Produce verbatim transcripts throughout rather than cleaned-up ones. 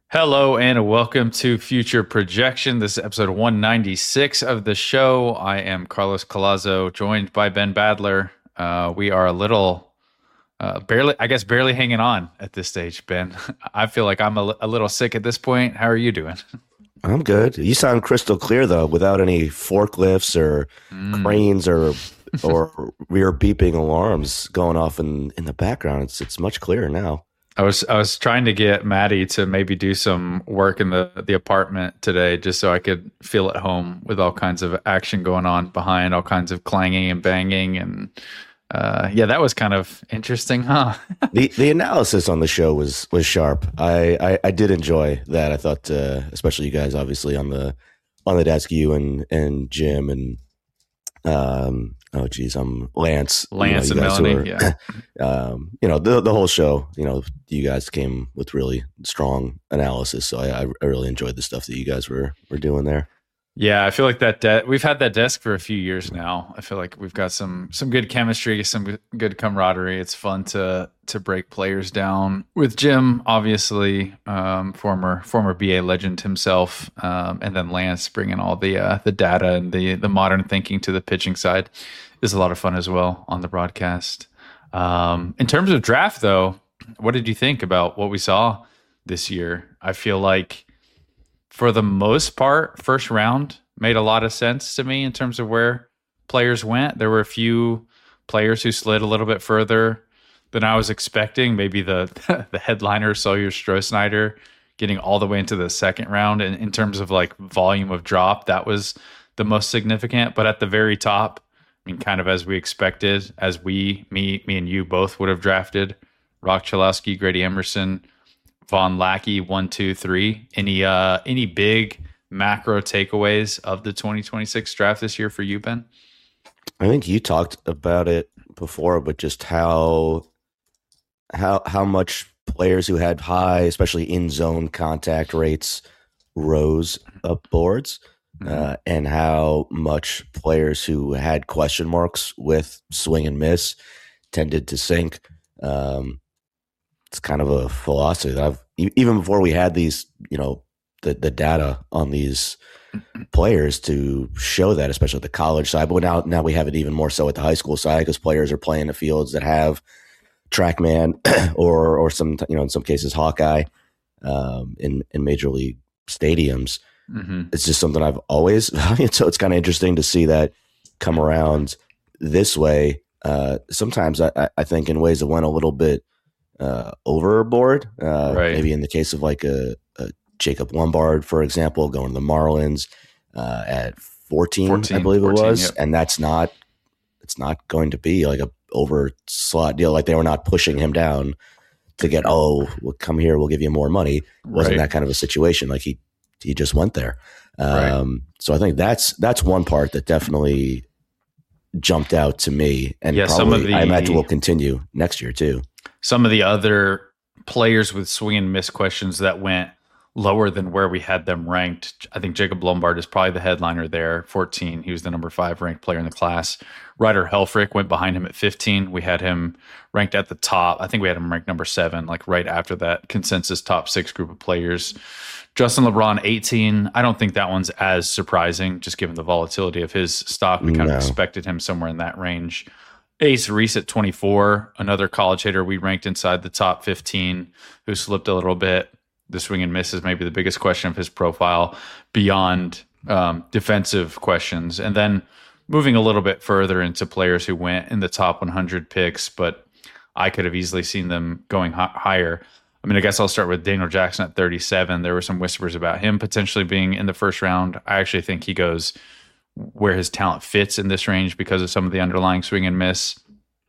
Hello and welcome to Future Projection. This is episode one ninety-six of the show. I am Carlos Colazo, joined by Ben Badler. Uh, we are a little, uh, barely, I guess, barely hanging on at this stage, Ben. I feel like I'm a, li- a little sick at this point. How are you doing? I'm good. You sound crystal clear though, without any forklifts or Mm. cranes or or rear beeping alarms going off in in the background. It's it's much clearer now. I was I was trying to get Maddie to maybe do some work in the the apartment today, just so I could feel at home with all kinds of action going on behind, all kinds of clanging and banging, and uh, yeah, that was kind of interesting, huh? The the analysis on the show was was sharp. I I, I did enjoy that. I thought, uh, especially you guys, obviously on the on the desk, you and and Jim and um oh geez, I'm Lance. Lance you and know, you guys who Melanie, are, yeah. um, you know, the the whole show. You know, you guys came with really strong analysis, so I, I really enjoyed the stuff that you guys were were doing there. Yeah, I feel like that de- we've had that desk for a few years now. I feel like we've got some some good chemistry, some good good camaraderie. It's fun to to break players down with Jim, obviously, um, former former B A legend himself, um, and then Lance bringing all the uh, the data and the the modern thinking to the pitching side is a lot of fun as well on the broadcast. Um, in terms of draft, though, what did you think about what we saw this year? I feel like for the most part, first round made a lot of sense to me in terms of where players went. There were a few players who slid a little bit further than I was expecting. Maybe the the headliner, Sawyer Stroh getting all the way into the second round. And in terms of like volume of drop, that was the most significant. But at the very top, I mean, kind of as we expected, as we, me, me and you both would have drafted, Rock Chalowski, Grady Emerson, Von Lackey, one, two, three. Any uh any big macro takeaways of the twenty twenty-six draft this year for you, Ben? I think you talked about it before, but just how how how much players who had high, especially in zone contact rates, rose up boards, Mhm. uh, and how much players who had question marks with swing and miss tended to sink. Um, it's kind of a philosophy that I've e- even before we had these, you know, the the data on these players to show that, especially at the college side. But now now we have it even more so at the high school side because players are playing the fields that have TrackMan or or some, you know, in some cases Hawkeye, um, in in major league stadiums. Mm-hmm. It's just something I've always valued. So it's kind of interesting to see that come around this way. Uh, sometimes I, I think in ways that went a little bit uh, overboard. Uh, Right. Maybe in the case of like a, a Jacob Lombard, for example, going to the Marlins uh, at fourteen, fourteen, I believe it fourteen, was, yep. and that's not it's not going to be like a over slot deal. Like they were not pushing him down to get, oh, well, come here, we'll give you more money. It wasn't Right. that kind of a situation. Like he he just went there. Right. Um, so I think that's that's one part that definitely jumped out to me, and Yeah, some probably of the- I imagine will continue next year too. Some of the other players with swing and miss questions that went lower than where we had them ranked. I think Jacob Lombard is probably the headliner there, fourteen. He was the number five ranked player in the class. Ryder Helfrich went behind him at fifteen. We had him ranked at the top. I think we had him ranked number seven, like right after that consensus top six group of players. Justin LeBron, eighteen. I don't think that one's as surprising, just given the volatility of his stock. We kind No. of expected him somewhere in that range. Ace Reese at twenty-four, another college hitter we ranked inside the top fifteen, who slipped a little bit. The swing and miss is maybe the biggest question of his profile beyond um, defensive questions. And then moving a little bit further into players who went in the top one hundred picks, but I could have easily seen them going hi- higher. I mean, I guess I'll start with Daniel Jackson at thirty-seven. There were some whispers about him potentially being in the first round. I actually think he goes where his talent fits in this range because of some of the underlying swing and miss.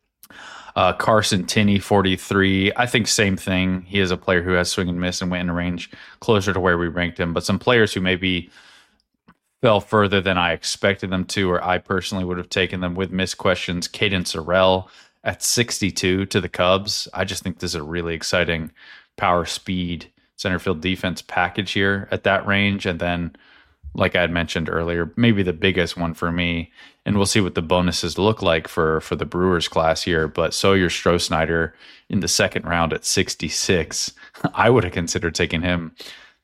Uh, Carson Tinney, forty-three. I think same thing. He is a player who has swing and miss and went in a range closer to where we ranked him. But some players who maybe fell further than I expected them to, or I personally would have taken them with missed questions. Caden Sorrell at sixty-two to the Cubs. I just think this is a really exciting power, speed, center field defense package here at that range. And then, like I had mentioned earlier, maybe the biggest one for me, and we'll see what the bonuses look like for for the Brewers class here. But Sawyer Stroh in the second round at sixty-six, I would have considered taking him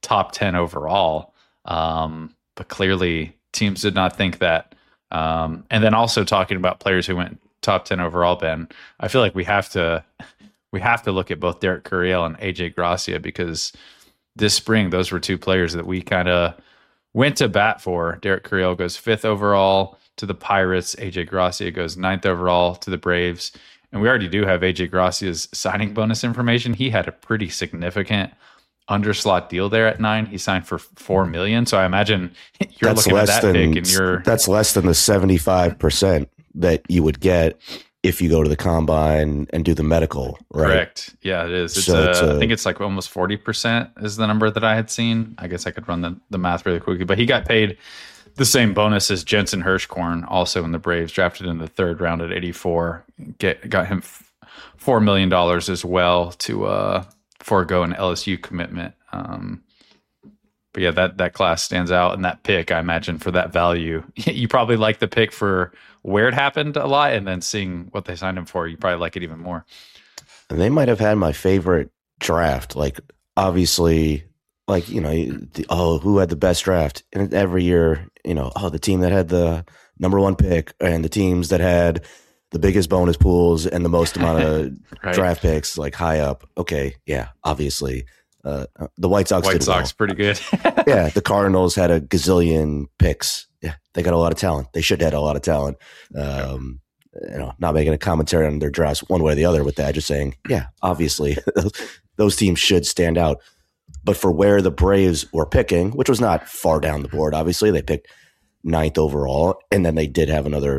top ten overall. Um, but clearly teams did not think that. Um, and then also talking about players who went top ten overall, Ben, I feel like we have to we have to look at both Derek Curiel and A J Gracia, because this spring those were two players that we kind of went to bat for. Derek Curiel goes fifth overall to the Pirates. A J Gracia goes ninth overall to the Braves. And we already do have A J Gracia's signing bonus information. He had a pretty significant underslot deal there at nine. He signed for four million. So I imagine you're that's looking at that than, pick and you're that's less than the seventy-five percent that you would get if you go to the combine and do the medical, right? Correct. Yeah, it is. It's, so a, it's a, I think it's like almost forty percent is the number that I had seen. I guess I could run the, the math really quickly, but he got paid the same bonus as Jensen Hirschkorn, also in the Braves, drafted in the third round at eighty-four. Get got him four million dollars as well to uh, forego an L S U commitment. Um, but yeah, that that class stands out, and that pick, I imagine, for that value, you probably like the pick for where it happened a lot, and then seeing what they signed him for, you probably like it even more. And they might have had my favorite draft. Like, obviously, like, you know, the, oh, who had the best draft? And every year, you know, oh, the team that had the number one pick, and the teams that had the biggest bonus pools and the most amount of right. draft picks, like high up. Okay, yeah, obviously. Uh, the White Sox White did Sox well. pretty good. Yeah, the Cardinals had a gazillion picks. Yeah, they got a lot of talent. They should have had a lot of talent. Um, you know, not making a commentary on their drafts one way or the other with that, just saying, yeah, obviously those teams should stand out. But for where the Braves were picking, which was not far down the board, obviously they picked ninth overall, and then they did have another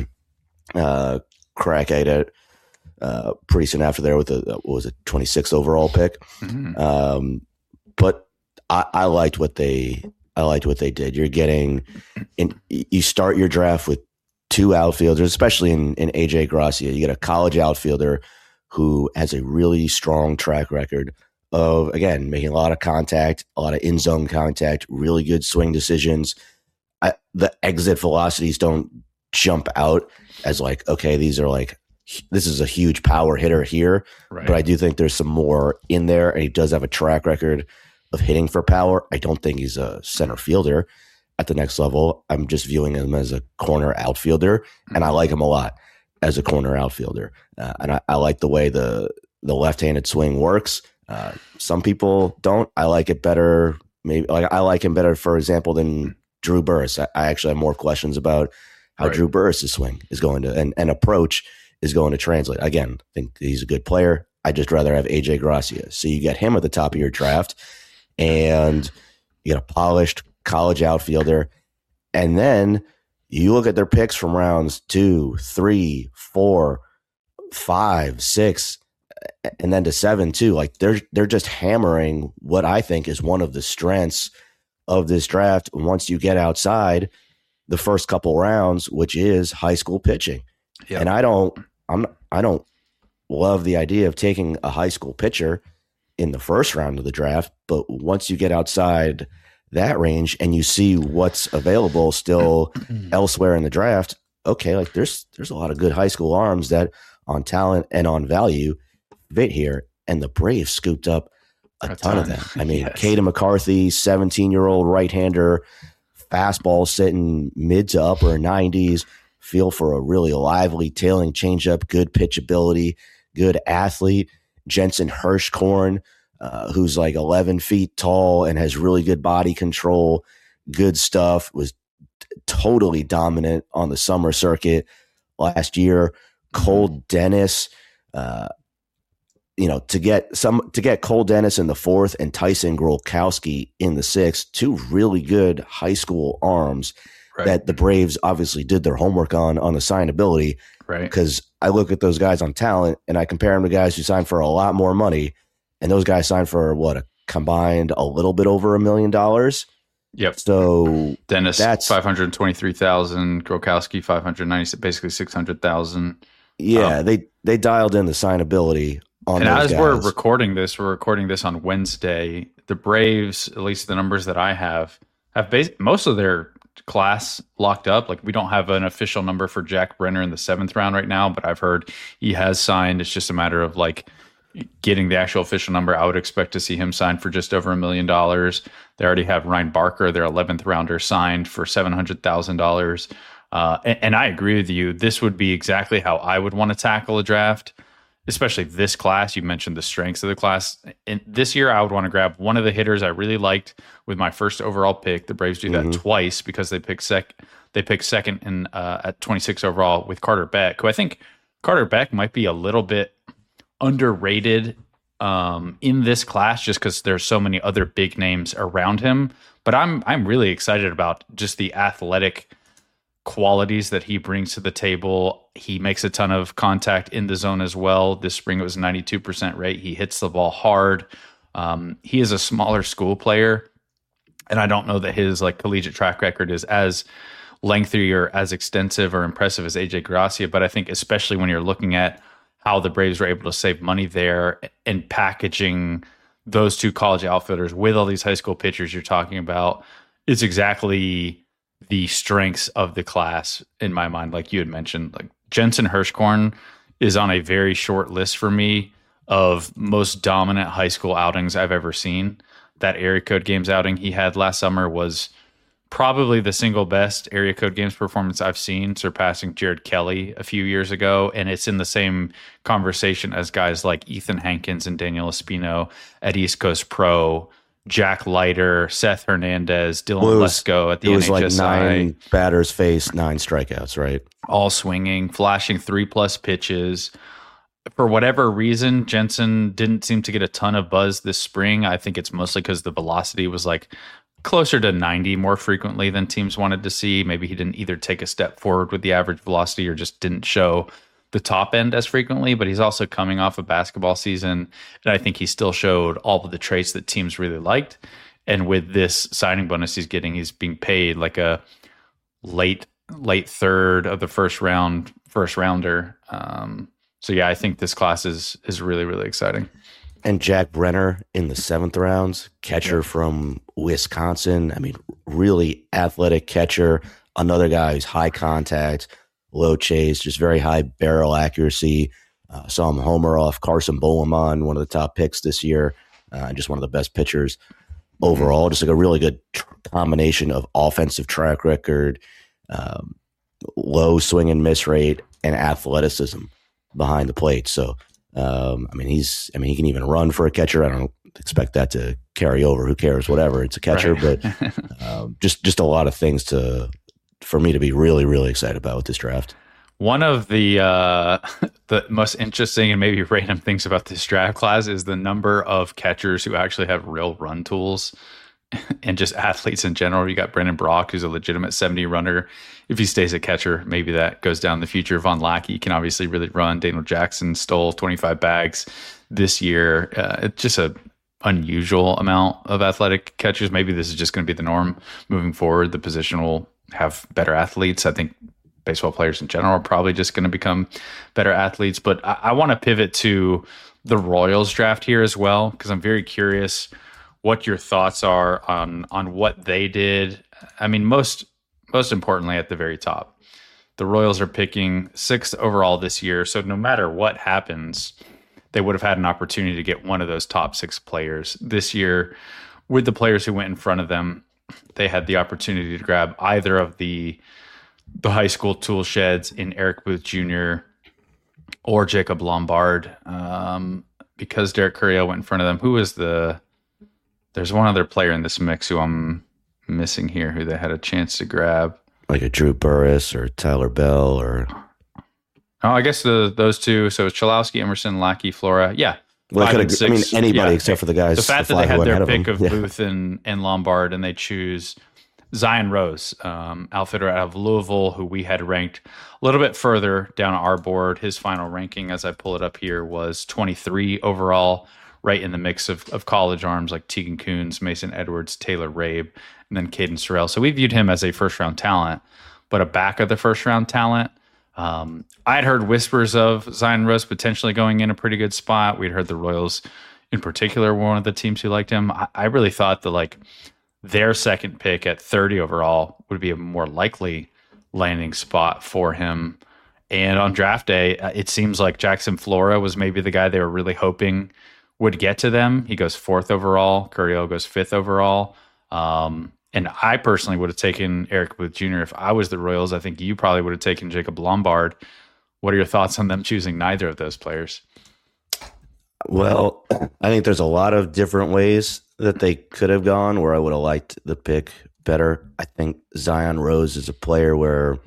uh, crack at it uh, pretty soon after there with a what was it, twenty-sixth overall pick. Mm-hmm. Um, but I, I liked what they I liked what they did. You're getting in, you start your draft with two outfielders, especially in, in A J Gracia. You get a college outfielder who has a really strong track record of, again, making a lot of contact, a lot of in zone contact, really good swing decisions. I, the exit velocities don't jump out as like, okay, these are like, this is a huge power hitter here. Right. But I do think there's some more in there, and he does have a track record of hitting for power. I don't think he's a center fielder at the next level. I'm just viewing him as a corner outfielder, mm-hmm. and I like him a lot as a corner outfielder. Uh, and I, I like the way the the left-handed swing works. Uh, some people don't. I like it better. Maybe like I like him better, for example, than Drew Burress. I, I actually have more questions about how right. Drew Burress's swing is going to and, and approach is going to translate. Again, I think he's a good player. I'd just rather have A J Gracia. So you get him at the top of your draft, and you get a polished college outfielder, and then you look at their picks from rounds two, three, four, five, six, and then to seven too. Like they're they're just hammering what I think is one of the strengths of this draft. Once you get outside the first couple rounds, which is high school pitching, yep. and I don't, I'm I don't love the idea of taking a high school pitcher in the first round of the draft, but once you get outside that range and you see what's available still elsewhere in the draft, okay, like there's there's a lot of good high school arms that on talent and on value fit here, and the Braves scooped up a, a ton, ton of them. I mean, yes. Caden McCarthy, seventeen-year-old right-hander, fastball sitting mid to upper nineties, feel for a really lively tailing changeup, good pitchability, good athlete. Jensen Hirschkorn, uh, who's like eleven feet tall and has really good body control, good stuff, was t- totally dominant on the summer circuit last year. Cole Dennis, uh, you know, to get some to get Cole Dennis in the fourth and Tyson Grolkowski in the sixth, two really good high school arms right. that the Braves obviously did their homework on on the signability. Right. Because I look at those guys on talent and I compare them to guys who signed for a lot more money, and those guys signed for what, a combined a little bit over a million dollars. Yep. So Dennis that's five hundred twenty-three thousand, Grokowski five hundred ninety, basically six hundred thousand. Yeah, um, they they dialed in the signability on and those as guys. we're recording this, we're recording this on Wednesday. The Braves, at least the numbers that I have, have bas- most of their class locked up. Like we don't have an official number for Jack Brenner in the seventh round right now, but I've heard he has signed. It's just a matter of like getting the actual official number, I would expect to see him signed for just over a million dollars. They already have Ryan Barker, their eleventh rounder, signed for seven hundred thousand dollars. Uh, and, and I agree with you. This would be exactly how I would want to tackle a draft, especially this class. You mentioned the strengths of the class. And this year, I would want to grab one of the hitters I really liked with my first overall pick. The Braves do that mm-hmm. twice because they pick sec. They pick second in uh, at twenty-six overall with Carter Beck, who I think Carter Beck might be a little bit underrated um, in this class just because there's so many other big names around him. But I'm I'm really excited about just the athletic qualities that he brings to the table. He makes a ton of contact in the zone as well. This spring it was ninety-two percent rate. He hits the ball hard. Um, he is a smaller school player, and I don't know that his like collegiate track record is as lengthy or as extensive or impressive as A J Gracia. But I think especially when you're looking at how the Braves were able to save money there and packaging those two college outfielders with all these high school pitchers you're talking about, it's exactly the strengths of the class in my mind. Like you had mentioned, like Jensen Hirschkorn is on a very short list for me of most dominant high school outings I've ever seen. That area code games outing he had last summer was probably the single best area code games performance I've seen, surpassing Jared Kelly a few years ago. And it's in the same conversation as guys like Ethan Hankins and Daniel Espino at East Coast Pro, Jack Leiter, Seth Hernandez, Dylan well, was, Lesko at the N H S I. It was like N H S I. nine batters faced, nine strikeouts, right? All swinging, flashing three-plus pitches. For whatever reason, Jensen didn't seem to get a ton of buzz this spring. I think it's mostly because the velocity was like closer to ninety more frequently than teams wanted to see. Maybe he didn't either take a step forward with the average velocity or just didn't show the top end as frequently, but he's also coming off a basketball season. And I think he still showed all of the traits that teams really liked. And with this signing bonus he's getting, he's being paid like a late, late third of the first round, first rounder. Um, so yeah, I think this class is, is really, really exciting. And Jack Brenner in the seventh rounds, catcher yeah. from Wisconsin. I mean, really athletic catcher. Another guy who's high contact, low chase, just very high barrel accuracy. Uh, saw him homer off Carson Bolemon, one of the top picks this year, uh, just one of the best pitchers overall. Just like a really good tr- combination of offensive track record, um, low swing and miss rate, and athleticism behind the plate. So, Um, I mean, he's, I mean, he can even run for a catcher. I don't expect that to carry over. Who cares? Whatever. It's a catcher, right. but um, just, just a lot of things to, for me to be really, really excited about with this draft. One of the, uh, the most interesting and maybe random things about this draft class is the number of catchers who actually have real run tools and just athletes in general. You got Brendan Brock, who's a legitimate seventy runner. If he stays a catcher, maybe that goes down the future. Von Lackey can obviously really run. Daniel Jackson stole twenty-five bags this year. Uh, it's just a unusual amount of athletic catchers. Maybe this is just going to be the norm moving forward. The position will have better athletes. I think baseball players in general are probably just going to become better athletes. But I, I want to pivot to the Royals draft here as well, because I'm very curious what your thoughts are on on what they did. I mean, most most importantly, at the very top, the Royals are picking sixth overall this year. So no matter what happens, they would have had an opportunity to get one of those top six players this year. With the players who went in front of them, they had the opportunity to grab either of the the high school tool sheds in Eric Booth Junior or Jacob Lombard. Um, because Derek Curriel went in front of them, who was the There's one other player in this mix who I'm missing here who they had a chance to grab. Like a Drew Burris or Tyler Bell or... Oh, I guess the those two. So it's Chalowski, Emerson, Lackey, Flora. Yeah. Well, I mean, anybody yeah. except for the guys. The fact the that they had their pick of, of yeah. Booth and, and Lombard, and they choose Zion Rose, um, outfitter out of Louisville, who we had ranked a little bit further down our board. His final ranking, as I pull it up here, was twenty-three overall, right in the mix of, of college arms like Tegan Kuhns, Mason Edwards, Taylor Rabe, and then Caden Sorrell. So we viewed him as a first-round talent, but a back of the first-round talent. Um, I had heard whispers of Zion Rose potentially going in a pretty good spot. We'd heard the Royals, in particular, were one of the teams who liked him. I, I really thought that like their second pick at thirty overall would be a more likely landing spot for him. And on draft day, uh, it seems like Jackson Flora was maybe the guy they were really hoping would get to them. He goes fourth overall. Curiel goes fifth overall. Um, and I personally would have taken Eric Booth Junior if I was the Royals. I think you probably would have taken Jacob Lombard. What are your thoughts on them choosing neither of those players? Well, I think there's a lot of different ways that they could have gone where I would have liked the pick better. I think Zion Rose is a player where,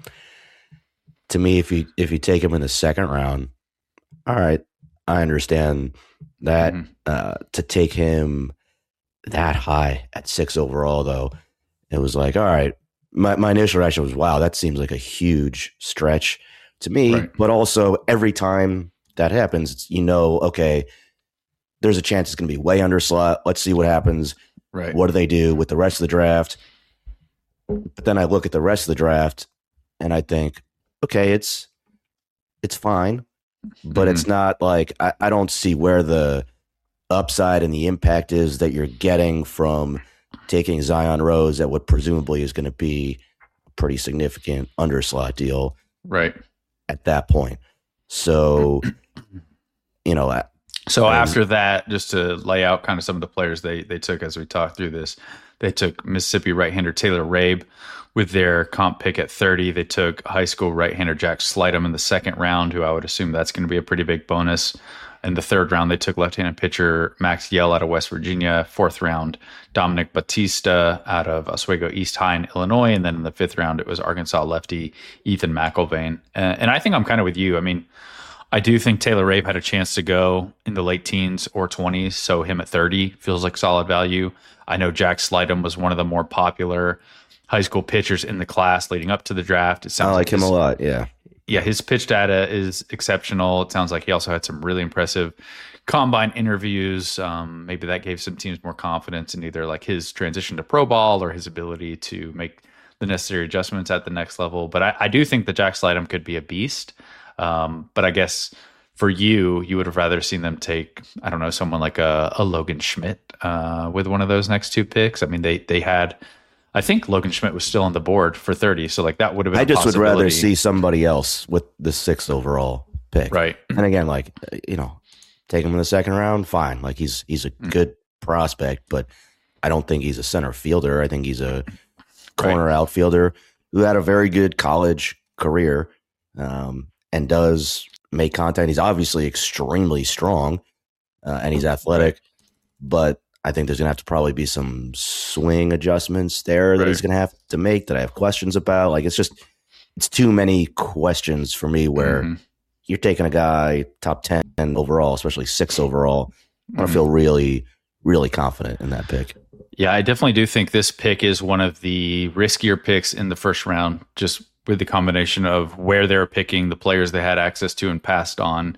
to me, if you if you take him in the second round, all right, I understand that. Mm-hmm. Uh, to take him that high at six overall, though, it was like, all right, my, my initial reaction was, wow, that seems like a huge stretch to me. Right. But also, every time that happens, it's, you know, okay, there's a chance it's going to be way under slot. Let's see what happens. Right. What do they do with the rest of the draft? But then I look at the rest of the draft and I think, okay, it's it's fine, but mm-hmm. it's not like I, I don't see where the upside and the impact is that you're getting from taking Zion Rose at what presumably is going to be a pretty significant underslot deal. Right. At that point. So, you know, I, So um, after that, just to lay out kind of some of the players they they took as we talked through this, they took Mississippi right-hander Taylor Rabe with their comp pick at thirty. They took high school right-hander Jack Slidham in the second round, who I would assume that's going to be a pretty big bonus. In the third round, they took left-handed pitcher Max Yell out of West Virginia. Fourth round, Dominic Batista out of Oswego East High in Illinois. And then in the fifth round, it was Arkansas lefty Ethan McIlvain. And, and I think I'm kind of with you. I mean, I do think Taylor Rabe had a chance to go in the late teens or twenties, so him at thirty feels like solid value. I know Jack Slidham was one of the more popular high school pitchers in the class leading up to the draft. It sounds I like, like him his, a lot, yeah. Yeah, his pitch data is exceptional. It sounds like he also had some really impressive combine interviews. Um, maybe that gave some teams more confidence in either like his transition to pro ball or his ability to make the necessary adjustments at the next level. But I, I do think that Jack Slidham could be a beast. Um, but I guess for you, you would have rather seen them take, I don't know, someone like a, a Logan Schmidt uh, with one of those next two picks. I mean, they they had, I think Logan Schmidt was still on the board for thirty, so like that would have been. I just would rather see somebody else with the sixth overall pick, right? And again, like you know, take him in the second round, fine. Like he's he's a mm. good prospect, but I don't think he's a center fielder. I think he's a corner right. outfielder who had a very good college career. Um, and does make contact. He's obviously extremely strong uh, and he's athletic, but I think there's going to have to probably be some swing adjustments there that right. he's going to have to make that I have questions about. Like, it's just, it's too many questions for me where mm-hmm. you're taking a guy top ten overall, especially six overall. I want to mm-hmm. feel really, really confident in that pick. Yeah, I definitely do think this pick is one of the riskier picks in the first round, just with the combination of where they're picking, the players they had access to and passed on,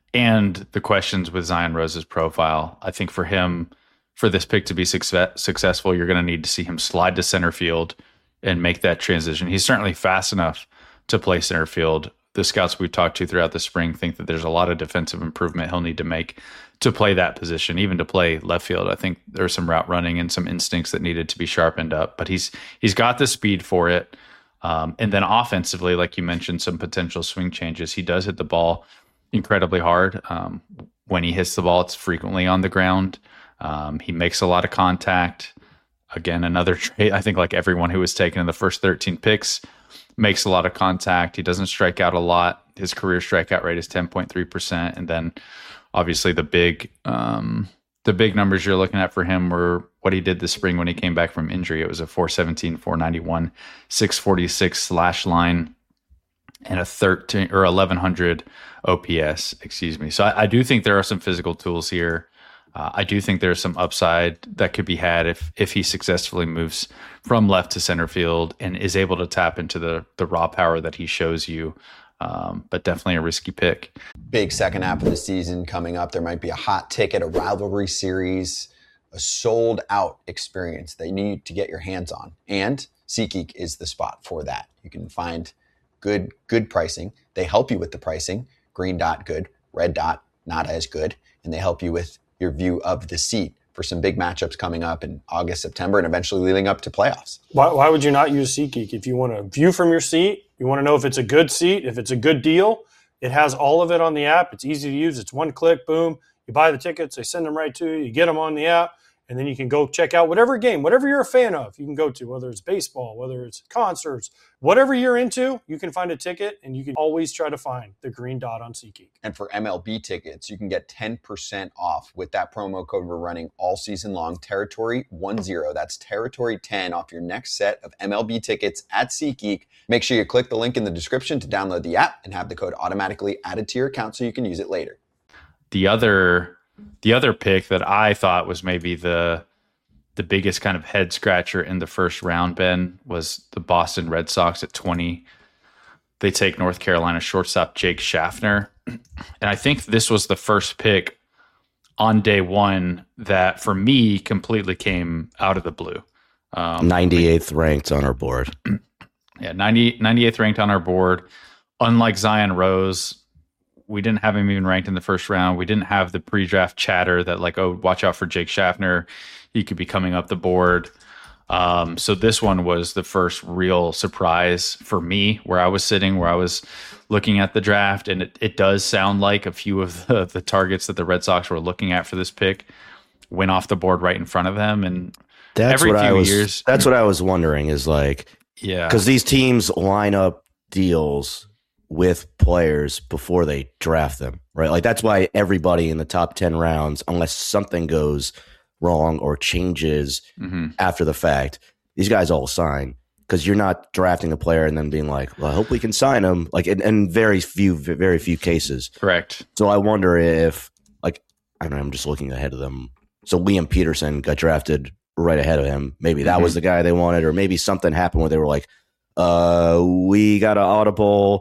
and the questions with Zion Rose's profile. I think for him, for this pick to be success, successful, you're going to need to see him slide to center field and make that transition. He's certainly fast enough to play center field. The scouts we've talked to throughout the spring think that there's a lot of defensive improvement he'll need to make to play that position, even to play left field. I think there's some route running and some instincts that needed to be sharpened up, but he's he's got the speed for it. Um, and then offensively, like you mentioned, some potential swing changes. He does hit the ball incredibly hard. Um, when he hits the ball, it's frequently on the ground. Um, he makes a lot of contact. Again, another trait, I think like everyone who was taken in the first thirteen picks makes a lot of contact. He doesn't strike out a lot. His career strikeout rate is ten point three percent. And then obviously the big um, the big numbers you're looking at for him were what he did this spring when he came back from injury. It was a four seventeen, four ninety-one, six forty-six slash line and a thirteen or eleven hundred O P S, excuse me. So I, I do think there are some physical tools here. Uh, I do think there's some upside that could be had if if he successfully moves from left to center field and is able to tap into the the raw power that he shows you. Um, but definitely a risky pick. Big second half of the season coming up. There might be a hot ticket, a rivalry series, a sold out experience that you need to get your hands on. And SeatGeek is the spot for that. You can find good, good pricing. They help you with the pricing. Green dot, good. Red dot, not as good. And they help you with your view of the seat for some big matchups coming up in August, September, and eventually leading up to playoffs. Why, why would you not use SeatGeek? If you want to view from your seat, you want to know if it's a good seat, if it's a good deal, it has all of it on the app. It's easy to use. It's one click, boom. You buy the tickets, they send them right to you. You get them on the app, and then you can go check out whatever game, whatever you're a fan of, you can go to, whether it's baseball, whether it's concerts, whatever you're into, you can find a ticket, and you can always try to find the green dot on SeatGeek. And for M L B tickets, you can get ten percent off with that promo code we're running all season long, Territory ten. That's Territory ten off your next set of M L B tickets at SeatGeek. Make sure you click the link in the description to download the app and have the code automatically added to your account so you can use it later. The other the other pick that I thought was maybe the the biggest kind of head scratcher in the first round, Ben, was the Boston Red Sox at twenty. They take North Carolina shortstop Jake Schaffner. And I think this was the first pick on day one that, for me, completely came out of the blue. Um, ninety-eighth ranked on our board. Yeah, ninety, ninety-eighth ranked on our board. Unlike Zion Rose, we didn't have him even ranked in the first round. We didn't have the pre-draft chatter that, like, oh, watch out for Jake Schaffner. He could be coming up the board. Um, so this one was the first real surprise for me, where I was sitting, where I was looking at the draft. And it, it does sound like a few of the, the targets that the Red Sox were looking at for this pick went off the board right in front of them. And that's every what few I was, years, that's what I was wondering is like, yeah, because these teams line up deals with players before they draft them, right? Like that's why everybody in the top ten rounds, unless something goes wrong or changes mm-hmm. after the fact, these guys all sign, because you're not drafting a player and then being like, well, I hope we can sign him. Like in, in very few, very few cases. Correct. So I wonder if, like, I don't know, I'm just looking ahead of them. So Liam Peterson got drafted right ahead of him. Maybe that mm-hmm. was the guy they wanted, or maybe something happened where they were like, uh, we got an audible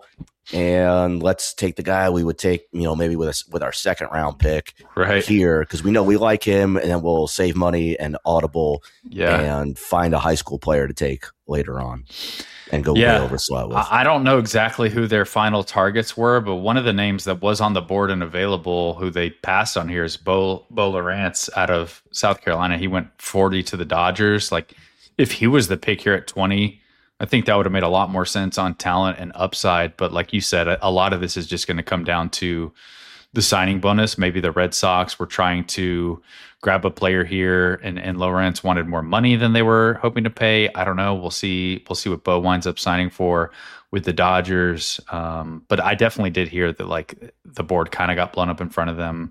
and let's take the guy we would take, you know, maybe with us with our second round pick right here, because we know we like him, and then we'll save money and audible, yeah, and find a high school player to take later on and go yeah. way over slot with. I don't know exactly who their final targets were, but one of the names that was on the board and available, who they passed on here, is Bo Bo Lawrence out of South Carolina. He went forty to the Dodgers. Like, if he was the pick here at twenty, I think that would have made a lot more sense on talent and upside. But like you said, a, a lot of this is just going to come down to the signing bonus. Maybe the Red Sox were trying to grab a player here, and, and Lawrence wanted more money than they were hoping to pay. I don't know. We'll see. We'll see what Bo winds up signing for with the Dodgers. Um, but I definitely did hear that, like, the board kind of got blown up in front of them.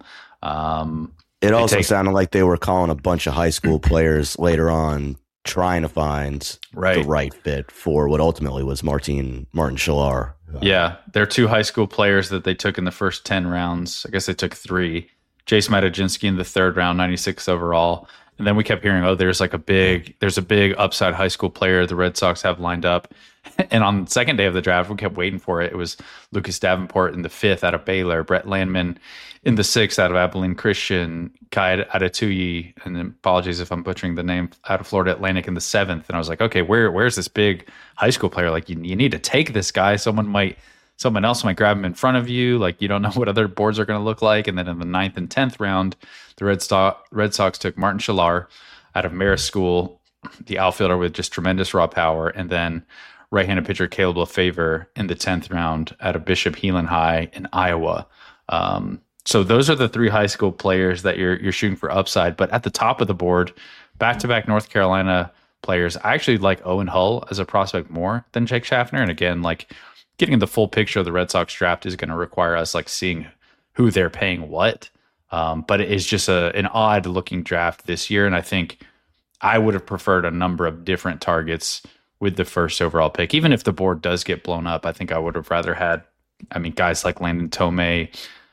Um, it also take, sounded like they were calling a bunch of high school players later on, trying to find right. the right fit for what ultimately was Martin Martin Schiller. Yeah, they're two high school players that they took in the first ten rounds. I guess they took three. Jace Matajinsky in the third round, ninety-six overall. And then we kept hearing, oh, there's like a big, there's a big upside high school player the Red Sox have lined up. And on the second day of the draft, we kept waiting for it. It was Lucas Davenport in the fifth out of Baylor, Brett Landman in the sixth out of Abilene Christian, Kai Adatuyi, and apologies if I'm butchering the name, out of Florida Atlantic in the seventh. And I was like, okay, where where's this big high school player? Like, you, you need to take this guy. Someone might, someone else might grab him in front of you. Like, you don't know what other boards are going to look like. And then in the ninth and tenth round, the Red, Sto- Red Sox took Martin Schiller out of Marist School, the outfielder with just tremendous raw power, and then right-handed pitcher Caleb Lefevre in the tenth round out of Bishop Heelan High in Iowa. Um, so those are the three high school players that you're you're shooting for upside. But at the top of the board, back-to-back North Carolina players, I actually like Owen Hull as a prospect more than Jake Schaffner. And again, like, getting the full picture of the Red Sox draft is going to require us, like, seeing who they're paying what. Um, but it is just a an odd-looking draft this year, and I think I would have preferred a number of different targets with the first overall pick. Even if the board does get blown up, I think I would have rather had, I mean, guys like Landon Tomei,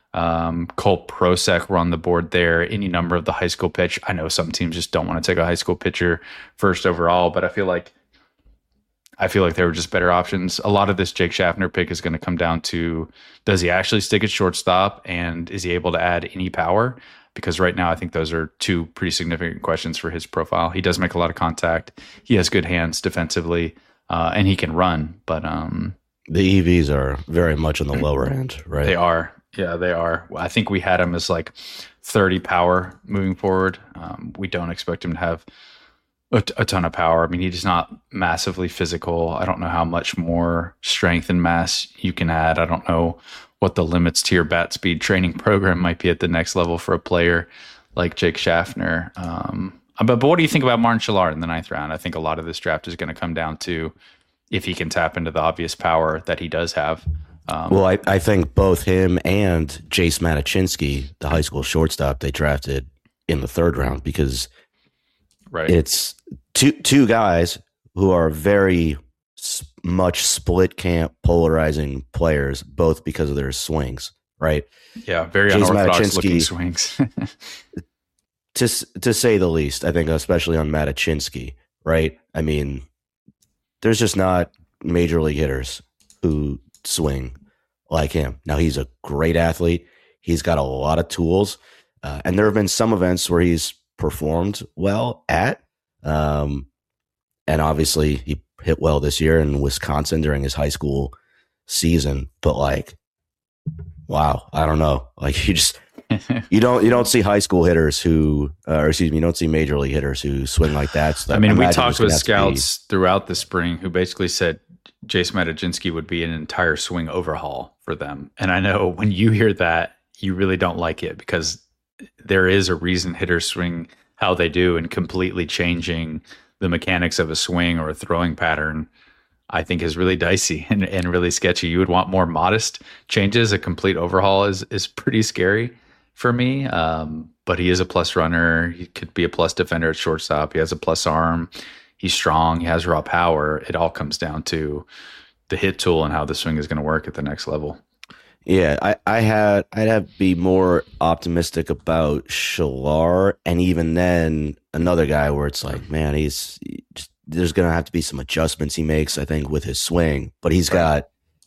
um, Cole Prosek were on the board there, any number of the high school pitch. I know some teams just don't want to take a high school pitcher first overall, but I feel like I feel like there were just better options. A lot of this Jake Schaffner pick is going to come down to, does he actually stick at shortstop, and is he able to add any power? Because right now I think those are two pretty significant questions for his profile. He does make a lot of contact. He has good hands defensively, uh, and he can run. But um, the E Vs are very much on the lower end, right? They are. Yeah, they are. I think we had him as like thirty power moving forward. Um, we don't expect him to have a, t- a ton of power. I mean, he's not massively physical. I don't know how much more strength and mass you can add. I don't know what the limits to your bat speed training program might be at the next level for a player like Jake Schaffner. Um, but, but what do you think about Martin Schiller in the ninth round? I think a lot of this draft is going to come down to if he can tap into the obvious power that he does have. Um, well, I, I think both him and Jace Matichinsky, the high school shortstop they drafted in the third round, because right. it's two two guys who are very s- much split camp polarizing players, both because of their swings, right? Yeah, very Jace unorthodox Matichinsky, looking swings. to to say the least, I think, especially on Matichinsky, right? I mean, there's just not major league hitters who swing like him. Now, he's a great athlete. He's got a lot of tools. Uh, and there have been some events where he's performed well at. Um, and obviously, he hit well this year in Wisconsin during his high school season. But, like, wow, I don't know. Like, you just you don't you don't see high school hitters who, uh, or excuse me, you don't see major league hitters who swing like that. So that I mean, we imagine talked it's gonna with have to be- scouts throughout the spring who basically said Jace Matichinsky would be an entire swing overhaul for them. And I know when you hear that, you really don't like it, because there is a reason hitters swing how they do, and completely changing the mechanics of a swing or a throwing pattern, I think, is really dicey and, and really sketchy. You would want more modest changes. A complete overhaul is is pretty scary for me. Um, but he is a plus runner. He could be a plus defender at shortstop. He has a plus arm. He's strong. He has raw power. It all comes down to the hit tool and how the swing is going to work at the next level. Yeah, I, I had I'd have to be more optimistic about Schiller, and even then another guy where it's like, man, he's he just, there's gonna have to be some adjustments he makes, I think, with his swing. But he's got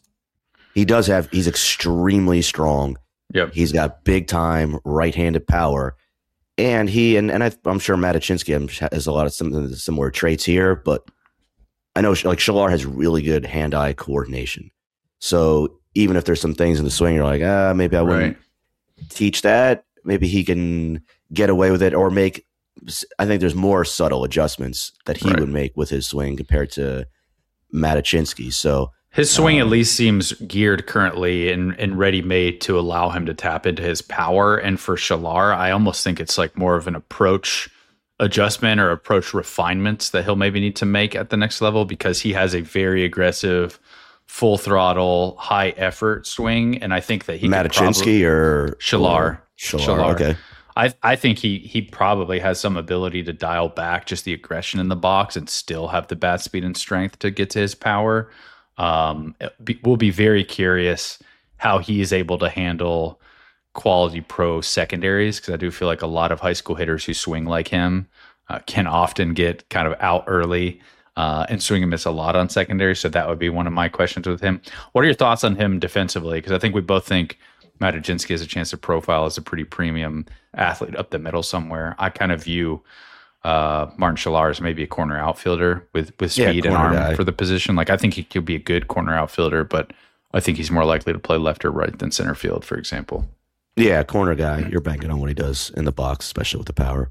he does have he's extremely strong. Yep. He's got big time right-handed power, and he and and I, I'm sure Matichinsky has a lot of some similar traits here, but I know like Schiller has really good hand-eye coordination. So even if there's some things in the swing, you're like, ah, maybe I wouldn't Right. teach that. Maybe he can get away with it, or make. I think there's more subtle adjustments that he Right. would make with his swing compared to Matichinsky. So His swing Um, at least seems geared currently and, and ready-made to allow him to tap into his power. And for Schiller, I almost think it's like more of an approach adjustment or approach refinements that he'll maybe need to make at the next level, because he has a very aggressive, full throttle, high effort swing. And I think that he could probably, Matichinsky or Schiller. or Schiller. Schiller. Okay. I I think he he probably has some ability to dial back just the aggression in the box and still have the bat speed and strength to get to his power. Um, be, we'll be very curious how he is able to handle quality pro secondaries, because I do feel like a lot of high school hitters who swing like him uh, can often get kind of out early uh, and swing and miss a lot on secondary. So that would be one of my questions with him. What are your thoughts on him defensively? Because I think we both think Matichinsky has a chance to profile as a pretty premium athlete up the middle somewhere. I kind of view uh, Martin Schiller as maybe a corner outfielder with, with Yeah, speed and corner arm guy. for the position. Like, I think he could be a good corner outfielder, but I think he's more likely to play left or right than center field, for example. Yeah, corner guy. You're banking on what he does in the box, especially with the power.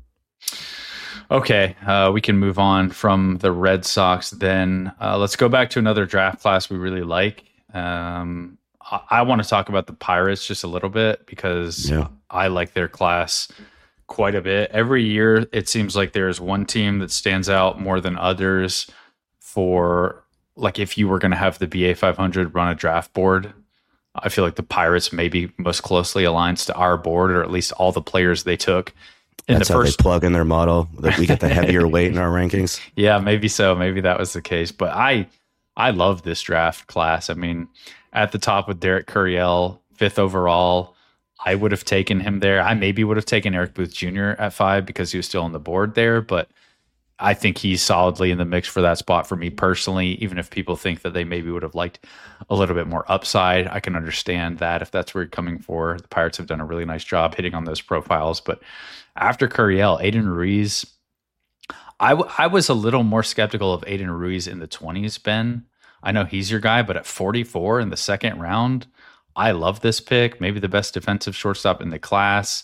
Okay, uh, we can move on from the Red Sox then. Uh, let's go back to another draft class we really like. Um, I, I want to talk about the Pirates just a little bit, because Yeah. I like their class quite a bit. Every year, it seems like there's one team that stands out more than others for, like, if you were going to have the B A five hundred run a draft board, I feel like the Pirates maybe most closely aligns to our board, or at least all the players they took in That's the how first. they plug in their model, that we get the heavier weight in our rankings. Yeah, maybe so. Maybe that was the case. But I I love this draft class. I mean, at the top with Derek Curiel, fifth overall, I would have taken him there. I maybe would have taken Eric Booth Junior at five because he was still on the board there, but I think he's solidly in the mix for that spot for me personally. Even if people think that they maybe would have liked a little bit more upside, I can understand that if that's where you're coming for. The Pirates have done a really nice job hitting on those profiles. But after Curiel, Aiden Ruiz, I, w- I was a little more skeptical of Aiden Ruiz in the twenties, Ben. I know he's your guy, but at forty-four in the second round, I love this pick. Maybe the best defensive shortstop in the class.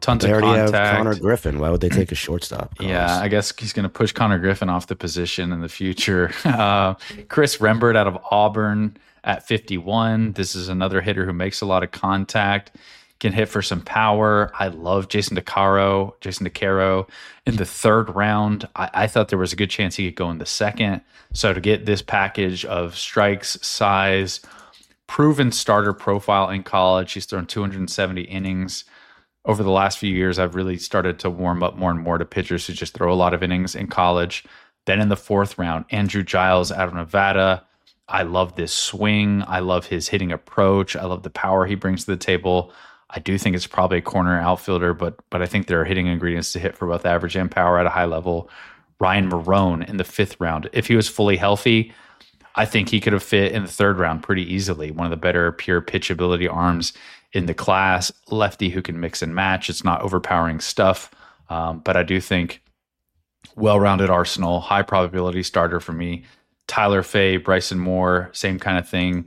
tons They of already contact. have Connor Griffin. Why would they take a shortstop? Carlos? Yeah, I guess he's going to push Connor Griffin off the position in the future. Uh, Chris Rembert out of Auburn at fifty-one. This is another hitter who makes a lot of contact, can hit for some power. I love Jason DeCaro, Jason DeCaro in the third round. I, I thought there was a good chance he could go in the second. So to get this package of strikes, size, proven starter profile in college, he's thrown two hundred seventy innings. Over the last few years, I've really started to warm up more and more to pitchers who just throw a lot of innings in college. Then in the fourth round, Andrew Giles out of Nevada. I love this swing. I love his hitting approach. I love the power he brings to the table. I do think it's probably a corner outfielder, but but I think there are hitting ingredients to hit for both average and power at a high level. Ryan Marone in the fifth round. If he was fully healthy, I think he could have fit in the third round pretty easily. One of the better pure pitchability arms in the class, lefty who can mix and match. It's not overpowering stuff, um, but I do think well-rounded arsenal, high probability starter for me. Tyler Fay, Bryson Moore, same kind of thing.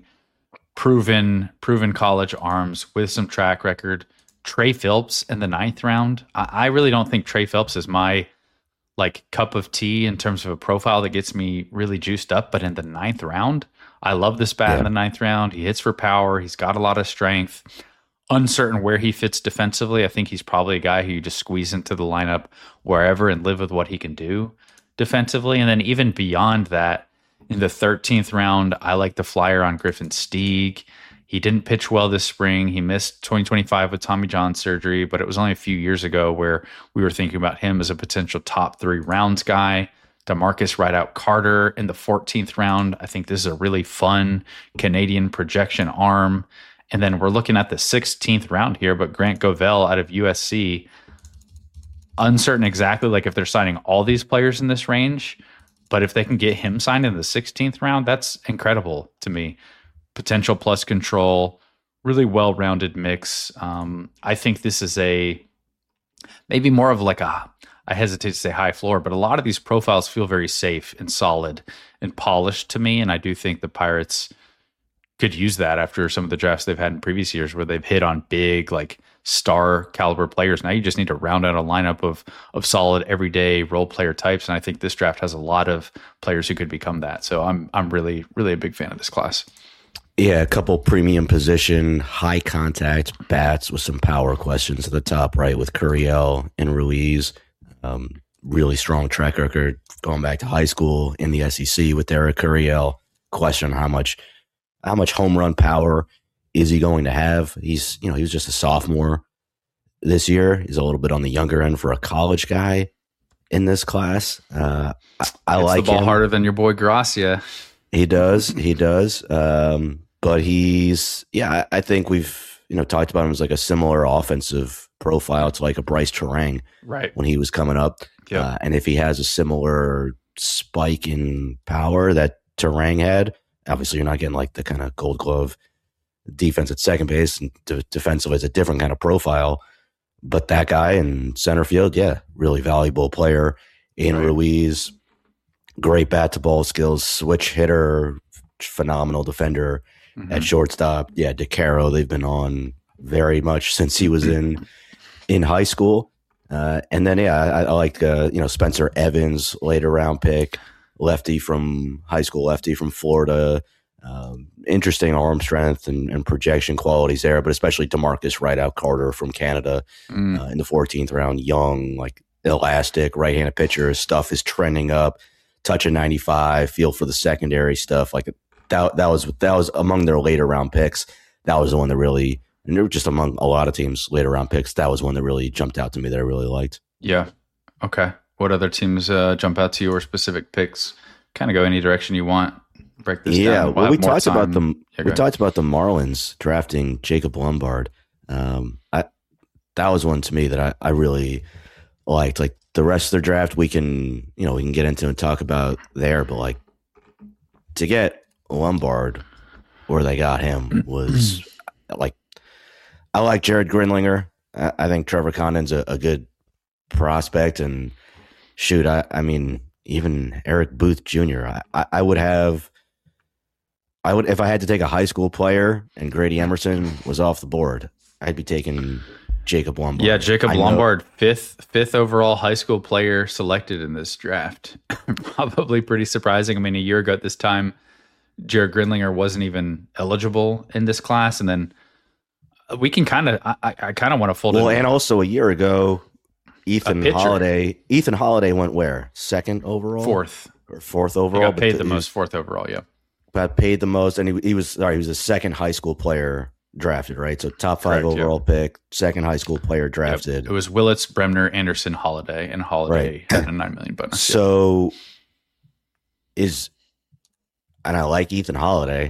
Proven, proven college arms with some track record. Trey Phillips in the ninth round. I, I really don't think Trey Phillips is my like cup of tea in terms of a profile that gets me really juiced up, but in the ninth round, I love this bat yeah. in the ninth round. He hits for power. He's got a lot of strength. Uncertain where he fits defensively. I think he's probably a guy who you just squeeze into the lineup wherever and live with what he can do defensively. And then even beyond that, in the thirteenth round, I like the flyer on Griffin Stieg. He didn't pitch well this spring. He missed twenty twenty-five with Tommy John surgery, but it was only a few years ago where we were thinking about him as a potential top three rounds guy. DeMarcus Rideout Carter in the fourteenth round. I think this is a really fun Canadian projection arm. And then we're looking at the sixteenth round here, but Grant Govell out of U S C. Uncertain exactly like if they're signing all these players in this range, but if they can get him signed in the sixteenth round, that's incredible to me. Potential plus control, really well-rounded mix. Um, I think this is a maybe more of like a, I hesitate to say high floor, but a lot of these profiles feel very safe and solid and polished to me. And I do think the Pirates could use that after some of the drafts they've had in previous years where they've hit on big, like star caliber players. Now you just need to round out a lineup of of solid everyday role player types. And I think this draft has a lot of players who could become that. So I'm I'm really, really a big fan of this class. Yeah, a couple premium position, high contact bats with some power questions at the top, right, with Curiel and Ruiz. Um, really strong track record going back to high school in the S E C with Eric Curiel. Question how much how much home run power is he going to have? He's, you know, he was just a sophomore this year. He's a little bit on the younger end for a college guy in this class. Uh, I, I like the ball him. harder than your boy Gracia. He does. He does. Um, but he's, yeah, I, I think we've, you know, talked about him as like a similar offensive profile to like a Bryce Terang, right, when he was coming up. Yep. Uh, and if he has a similar spike in power that Terang had, obviously you're not getting like the kind of Gold Glove defense at second base, and de- defensively it's a different kind of profile. But that guy in center field, yeah, really valuable player. In right. Ruiz, great bat to ball skills, switch hitter, phenomenal defender. Mm-hmm. At shortstop. Yeah, DeCaro, they've been on very much since he was in in high school. Uh, and then, yeah, I, I like, uh, you know, Spencer Evans, later round pick, lefty from high school, lefty from Florida. Um, interesting arm strength and, and projection qualities there, but especially DeMarcus Rideout Carter from Canada mm. uh, in the fourteenth round. Young, like elastic, right-handed pitcher. Stuff is trending up. Touch of ninety-five. Feel for the secondary stuff. Like that. That was that was among their later round picks. That was the one that really, and they were just among a lot of teams later round picks. That was one that really jumped out to me that I really liked. Yeah. Okay. What other teams uh, jump out to you or specific picks? Kind of go any direction you want. Break this yeah, down. We'll well, we talked time. about them. Yeah, we talked about the Marlins drafting Jacob Lombard. Um, I that was one to me that I, I really liked. Like the rest of their draft, we can you know we can get into and talk about there, but like to get Lombard where they got him was like I like Jared Grindlinger. I, I think Trevor Condon's a, a good prospect, and shoot, I, I mean even Eric Booth Junior I, I, I would have. I would, if I had to take a high school player and Grady Emerson was off the board, I'd be taking Jacob Lombard. Yeah, Jacob I know- Lombard, fifth fifth overall high school player selected in this draft. Probably pretty surprising. I mean, a year ago at this time, Jared Grindlinger wasn't even eligible in this class, and then we can kind of, I, I kind of want to fold Well, it. and also a year ago, Ethan pitcher. Holiday. Ethan Holiday went where? Second overall, fourth. or fourth He overall? got paid But the he most, was- fourth overall. Yeah, got paid the most, and he, he was sorry. He was the second high school player drafted, right? So top five Correct, yeah. overall pick, second high school player drafted. It was Willits, Bremner, Anderson, Holiday, and Holiday Right. had a nine million bonus. So is, and I like Ethan Holiday.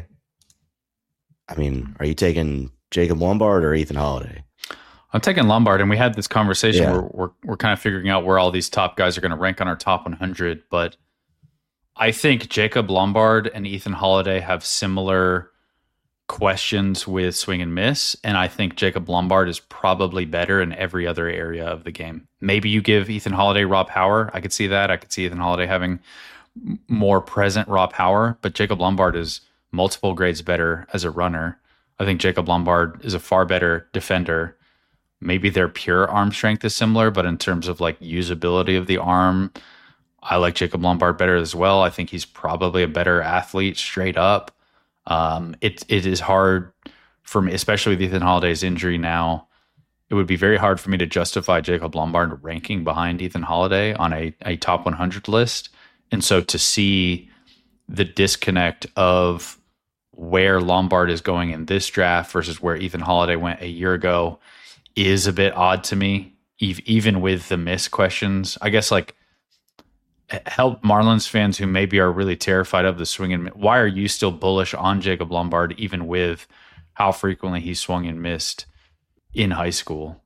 I mean, are you taking Jacob Lombard or Ethan Holiday? I'm taking Lombard, and we had this conversation Yeah. where we're we're kind of figuring out where all these top guys are going to rank on our top one hundred. But I think Jacob Lombard and Ethan Holiday have similar questions with swing and miss, and I think Jacob Lombard is probably better in every other area of the game. Maybe you give Ethan Holiday raw power. I could see that. I could see Ethan Holiday having m- more present raw power, but Jacob Lombard is multiple grades better as a runner. I think Jacob Lombard is a far better defender. Maybe their pure arm strength is similar, but in terms of like usability of the arm, I like Jacob Lombard better as well. I think he's probably a better athlete straight up. Um, it it is hard for me, especially with Ethan Holiday's injury now. It would be very hard for me to justify Jacob Lombard ranking behind Ethan Holiday on a, a top one hundred list. And so to see the disconnect of where Lombard is going in this draft versus where Ethan Holiday went a year ago is a bit odd to me, ev- even with the miss questions. I guess like help Marlins fans who maybe are really terrified of the swing and miss. Why are you still bullish on Jacob Lombard, even with how frequently he swung and missed in high school?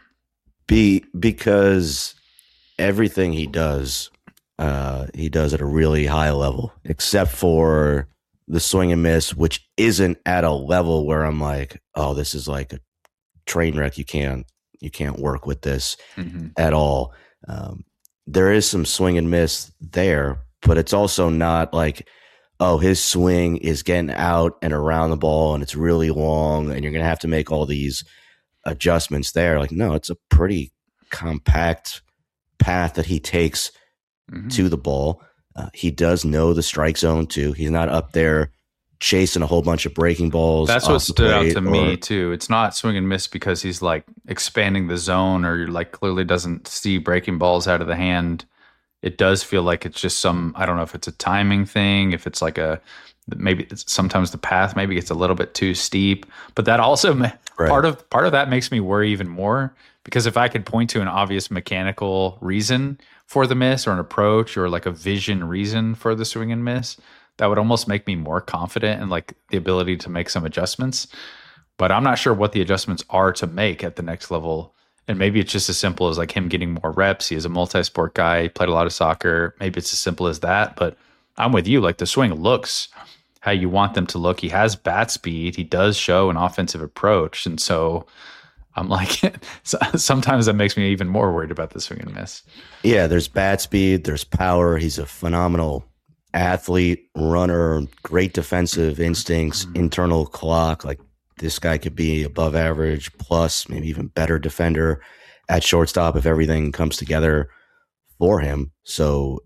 Be because everything he does, uh, he does at a really high level, except for the swing and miss, which isn't at a level where I'm like, oh, this is like a train wreck. You can't you can't work with this Mm-hmm. at all. Um, there is some swing and miss there, but it's also not like, oh, his swing is getting out and around the ball and it's really long and you're going to have to make all these adjustments there. Like, no, it's a pretty compact path that he takes Mm-hmm. to the ball. Uh, he does know the strike zone too. He's not up there chasing a whole bunch of breaking balls. That's off what the stood out plate to me or- too. It's not swing and miss because he's like expanding the zone or like clearly doesn't see breaking balls out of the hand. It does feel like it's just some, I don't know if it's a timing thing, if it's like a, maybe it's, sometimes the path maybe gets a little bit too steep, but that also ma- Right. part of, part of that makes me worry even more, because if I could point to an obvious mechanical reason for the miss or an approach or like a vision reason for the swing and miss, that would almost make me more confident in like the ability to make some adjustments. But I'm not sure what the adjustments are to make at the next level. And maybe it's just as simple as like him getting more reps. He is a multi-sport guy, he played a lot of soccer. Maybe it's as simple as that. But I'm with you. Like the swing looks how you want them to look. He has bat speed. He does show an offensive approach. And so I'm like, sometimes that makes me even more worried about the swing and miss. Yeah, there's bat speed, there's power. He's a phenomenal athlete, runner, great defensive instincts, internal clock. Like this guy could be above average plus, maybe even better defender at shortstop if everything comes together for him. So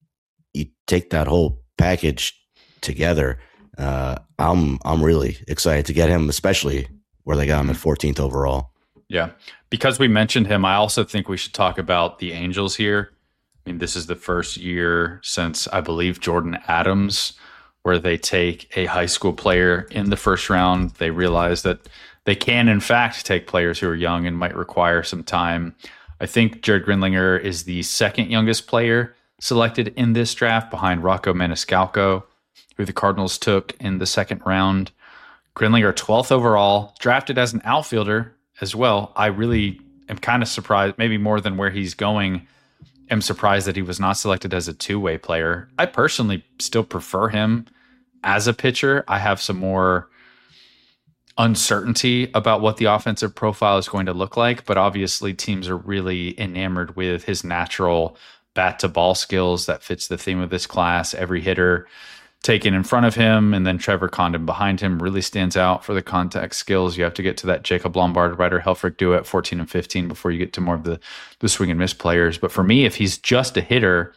you take that whole package together. Uh, I'm I'm really excited to get him, especially where they got him at fourteenth overall. Yeah. Because we mentioned him, I also think we should talk about the Angels here. I mean, this is the first year since, I believe, Jordan Adams, where they take a high school player in the first round. They realize that they can, in fact, take players who are young and might require some time. I think Jared Grindlinger is the second youngest player selected in this draft behind Rocco Maniscalco, who the Cardinals took in the second round. Grindlinger, twelfth overall, drafted as an outfielder as well. I really am kind of surprised, maybe more than where he's going. I'm surprised that he was not selected as a two-way player. I personally still prefer him as a pitcher. I have some more uncertainty about what the offensive profile is going to look like, but obviously teams are really enamored with his natural bat to ball skills. That fits the theme of this class. Every hitter taken in front of him, and then Trevor Condon behind him really stands out for the contact skills. You have to get to that Jacob Lombard, Ryder Helfrich duo at fourteen and fifteen before you get to more of the, the swing and miss players. But for me, if he's just a hitter,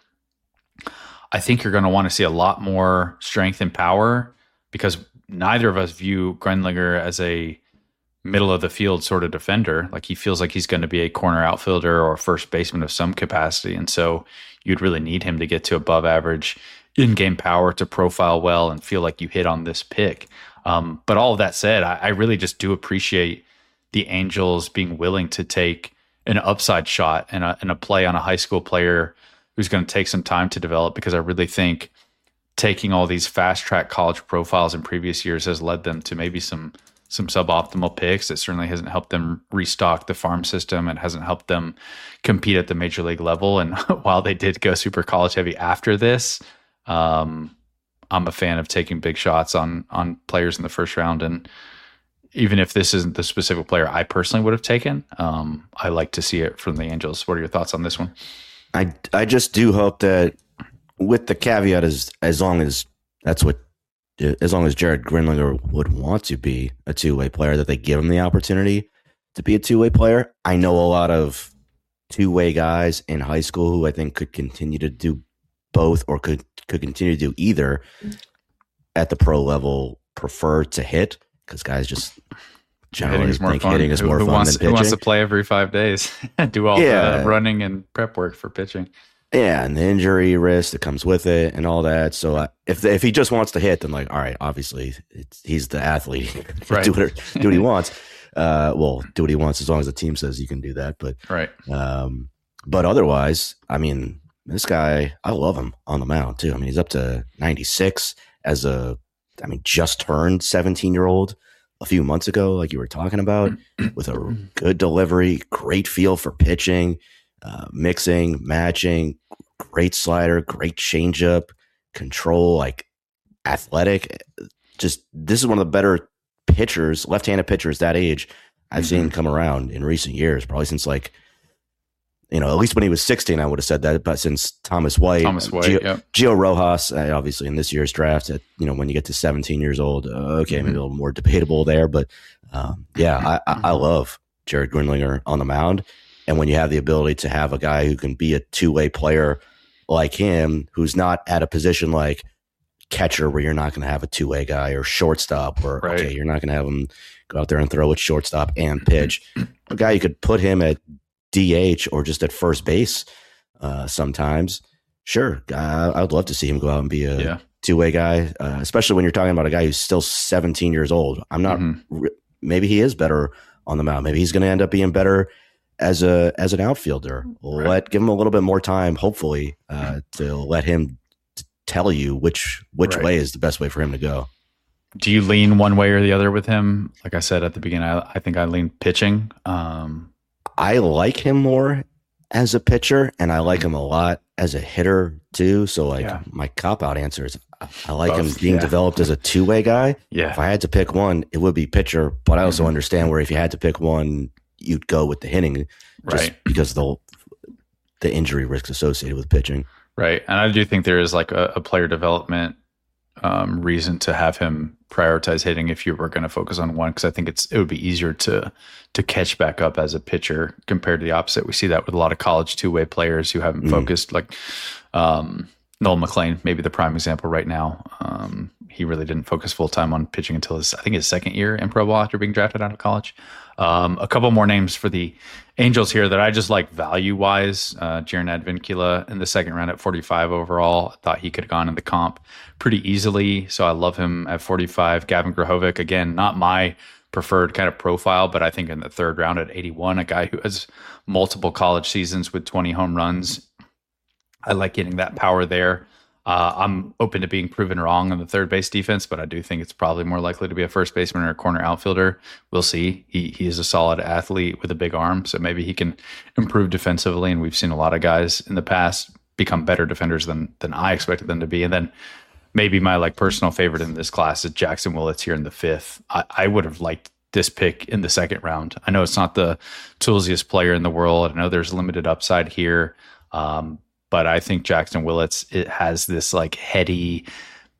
I think you're going to want to see a lot more strength and power, because neither of us view Grendlinger as a middle of the field sort of defender. Like, he feels like he's going to be a corner outfielder or first baseman of some capacity. And so you'd really need him to get to above average in-game power to profile well and feel like you hit on this pick. Um, but all of that said, I, I really just do appreciate the Angels being willing to take an upside shot and a, and a play on a high school player who's going to take some time to develop, because I really think taking all these fast track college profiles in previous years has led them to maybe some some suboptimal picks. It certainly hasn't helped them restock the farm system. It hasn't helped them compete at the major league level. And while they did go super college heavy after this, um, I'm a fan of taking big shots on on players in the first round. And even if this isn't the specific player I personally would have taken, um, I like to see it from the Angels. What are your thoughts on this one? I, I just do hope that, with the caveat, as as long as that's what, as long as Jared Grindlinger would want to be a two-way player, that they give him the opportunity to be a two-way player. I know a lot of two-way guys in high school who I think could continue to do both, or could, could continue to do either at the pro level, prefer to hit, because guys just generally hitting think fun. hitting is who, more who fun wants, than pitching. Who wants to play every five days and do all Yeah. the running and prep work for pitching? Yeah, and the injury risk that comes with it and all that. So uh, if if he just wants to hit, then like, all right, obviously it's, he's the athlete. Right. do, what, do what he wants. Uh, well, do what he wants as long as the team says you can do that. But Right. um, but otherwise, I mean, this guy, I love him on the mound too. I mean, he's up to ninety-six as a, I mean, just turned seventeen-year-old a few months ago, like you were talking about, with a good delivery, great feel for pitching, uh, mixing, matching, great slider, great changeup, control, like athletic. Just, this is one of the better pitchers, left-handed pitchers that age I've mm-hmm. seen come around in recent years, probably since like, you know, at least when he was sixteen, I would have said that. But since Thomas White, Thomas White, Gio, yep. Gio Rojas, uh, obviously in this year's draft, at, you know, when you get to seventeen years old, uh, okay, mm-hmm. maybe a little more debatable there. But um, yeah, I, I love Jared Grindlinger on the mound. And when you have the ability to have a guy who can be a two-way player like him, who's not at a position like catcher where you're not going to have a two-way guy, or shortstop where, right. okay, you're not going to have him go out there and throw at shortstop and pitch. A guy you could put him at D H or just at first base uh, sometimes. Sure, uh, I'd love to see him go out and be a yeah. two-way guy, uh, especially when you're talking about a guy who's still seventeen years old. I'm not. Mm-hmm. Maybe he is better on the mound. Maybe he's going to end up being better as a as an outfielder. Right. Let give him a little bit more time, hopefully, uh, to let him t- tell you which which right. way is the best way for him to go. Do you lean one way or the other with him? Like I said at the beginning, I, I think I lean pitching. Um, I like him more as a pitcher, and I like him a lot as a hitter too. So like yeah. my cop-out answer is I, I like Both, him being yeah. developed as a two-way guy. Yeah. If I had to pick one, it would be pitcher, but I also mm-hmm. understand where if you had to pick one, you'd go with the hitting just right. because the the injury risks associated with pitching. Right. And I do think there is like a, a player development um, reason to have him prioritize hitting if you were going to focus on one, because I think it's it would be easier to to catch back up as a pitcher compared to the opposite. We see that with a lot of college two-way players who haven't mm. focused, like um, Noel McLean, maybe the prime example right now. Um, he really didn't focus full-time on pitching until his, I think his second year in pro ball after being drafted out of college. Um, a couple more names for the Angels here that I just like value-wise. Uh, Jaron Advincula in the second round at forty-five overall. I thought he could have gone in the comp pretty easily, so I love him at forty-five. Gavin Grahovic, again, not my preferred kind of profile, but I think in the third round at eighty-one, a guy who has multiple college seasons with twenty home runs. I like getting that power there. Uh, I'm open to being proven wrong on the third base defense, but I do think it's probably more likely to be a first baseman or a corner outfielder. We'll see. He he is a solid athlete with a big arm, so maybe he can improve defensively. And we've seen a lot of guys in the past become better defenders than than I expected them to be. And then maybe my like personal favorite in this class is Jackson Willits here in the fifth. I, I would have liked this pick in the second round. I know it's not the toolsiest player in the world. I know there's limited upside here. Um, But I think Jackson Willits, it has this like heady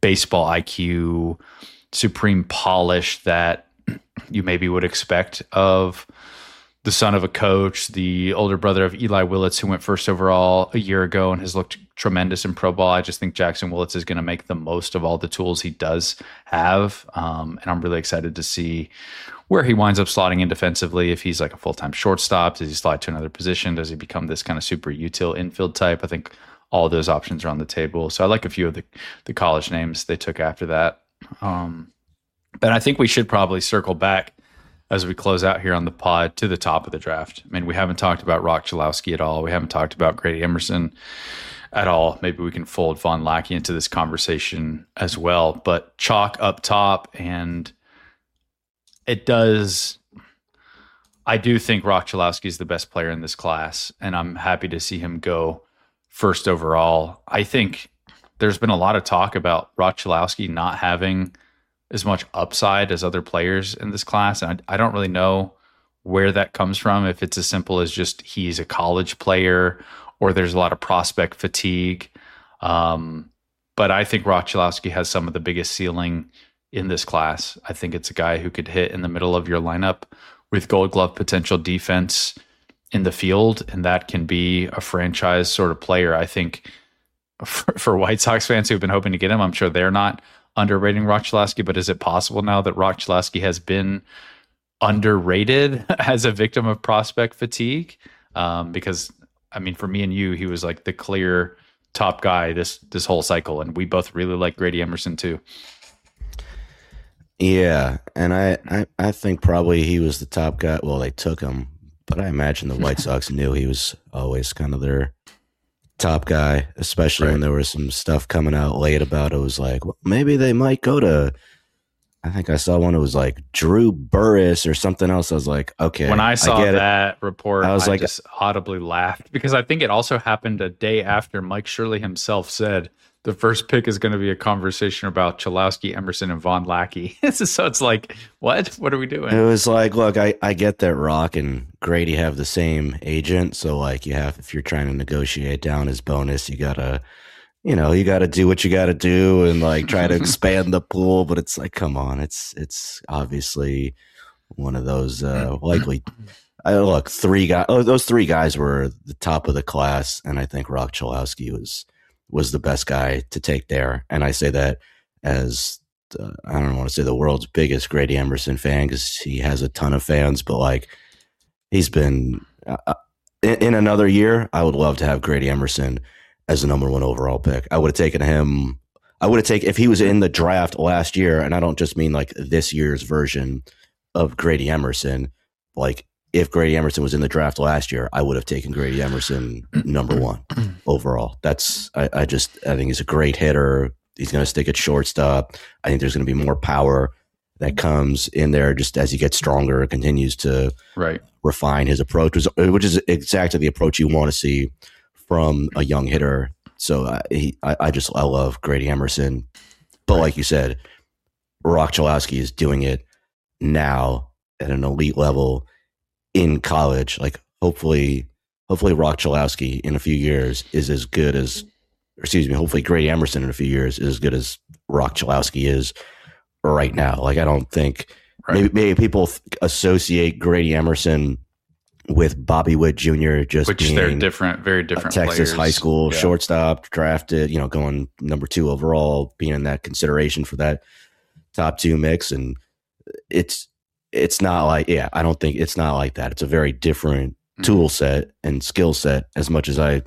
baseball I Q, supreme polish that you maybe would expect of the son of a coach, the older brother of Eli Willits, who went first overall a year ago and has looked tremendous in pro ball. I just think Jackson Willits is going to make the most of all the tools he does have. Um, and I'm really excited to see where he winds up slotting in defensively. If he's like a full-time shortstop, does he slide to another position? Does he become this kind of super util infield type? I think all of those options are on the table. So I like a few of the, the college names they took after that. Um, but I think we should probably circle back as we close out here on the pod to the top of the draft. I mean, we haven't talked about Rock Chalowski at all. We haven't talked about Grady Emerson at all. Maybe we can fold Von Lackey into this conversation as well. But chalk up top, and it does. I do think Rock Chalowski is the best player in this class, and I'm happy to see him go first overall. I think there's been a lot of talk about Rock Chalowski not having as much upside as other players in this class. And I, I don't really know where that comes from. If it's as simple as just he's a college player or there's a lot of prospect fatigue. Um, but I think Rock Chalowski has some of the biggest ceiling in this class. I think it's a guy who could hit in the middle of your lineup with Gold Glove potential defense in the field. And that can be a franchise sort of player. I think for, for White Sox fans who've been hoping to get him, I'm sure they're not underrating Rock Chalowski, but is it possible now that Rock Chalowski has been underrated as a victim of prospect fatigue? Um, because, I mean, for me and you, he was like the clear top guy this this whole cycle, and we both really like Grady Emerson too. Yeah, and I, I, I think probably he was the top guy. Well, they took him, but I imagine the White Sox knew he was always kind of their top guy, especially right. when there was some stuff coming out late about it. Was like, well, maybe they might go to, I think I saw one, it was like Drew Burris or something else. I was like, okay. When I saw I that it. report, I was I like, just audibly laughed because I think it also happened a day after Mike Shirley himself said the first pick is going to be a conversation about Chalowski, Emerson, and Von Lackey. So it's like, what? What are we doing? It was like, look, I, I get that Rock and Grady have the same agent. So like you have, if you're trying to negotiate down his bonus, you gotta, you know, you gotta do what you gotta do and like try to expand the pool. But it's like, come on, it's, it's obviously one of those uh, likely, I look, three guys, oh, those three guys were the top of the class. And I think Rock Chalowski was, was the best guy to take there. And I say that as, uh, I don't want to say the world's biggest Grady Emerson fan because he has a ton of fans, but like he's been, uh, in, in another year, I would love to have Grady Emerson as the number one overall pick. I would have taken him, I would have taken, if he was in the draft last year, and I don't just mean like this year's version of Grady Emerson, like if Grady Emerson was in the draft last year, I would have taken Grady Emerson number one overall. That's, I, I just, I think he's a great hitter. He's going to stick at shortstop. I think there's going to be more power that comes in there just as he gets stronger, continues to right. refine his approach, which is exactly the approach you want to see from a young hitter. So uh, he, I, I just, I love Grady Emerson. But right. like you said, Rock Chalowski is doing it now at an elite level in college. Like hopefully, hopefully Rock Chalowski in a few years is as good as, or excuse me, hopefully Grady Emerson in a few years is as good as Rock Chalowski is right now. Like I don't think right. maybe, maybe people th- associate Grady Emerson with Bobby Witt Junior just which being they're different, very different Texas players. High school yeah. shortstop, drafted, you know, going number two overall, being in that consideration for that top two mix. And it's, it's not like, yeah, I don't think it's not like that. It's a very different mm-hmm. tool set and skill set. As much as I